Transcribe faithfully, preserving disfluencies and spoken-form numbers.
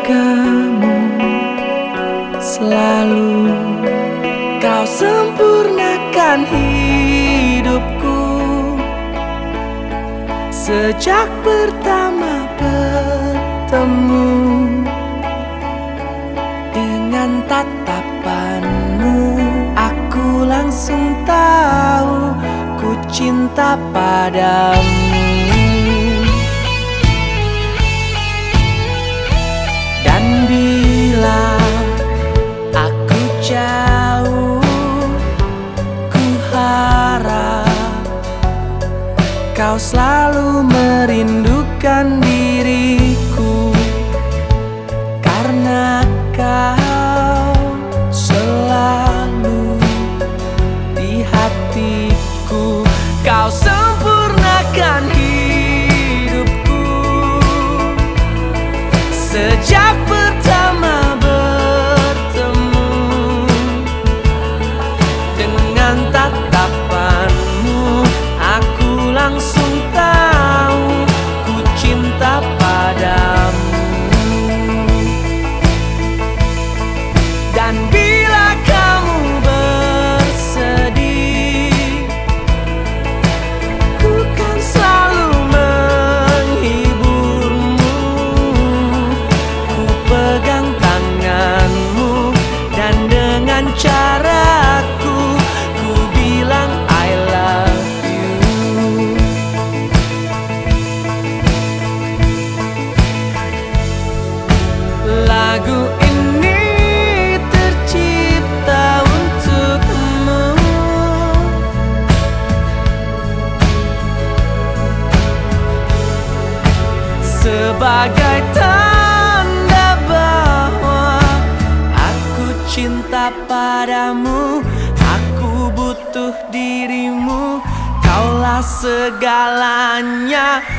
kamu selalu kau sempurnakan hidupku. Sejak pertama bertemu, dengan tatapanmu aku langsung tahu ku cinta padamu. Dan bila aku jauh, ku harap kau selalu merindukan diriku, karena kau selalu di hatiku. Kau sempurnakan hidupku. Sejak pertama bertemu, dengan tatapanmu aku langsung tahu ku cinta padamu. Dan bila kamu bersedih, ku kan selalu menghiburmu. Ku pegang tanganmu dan dengan caraku ku bilang I love you. Lagu ini tercipta untukmu, sebagai tanda bahwa aku cinta padamu. Aku butuh dirimu, kaulah segalanya.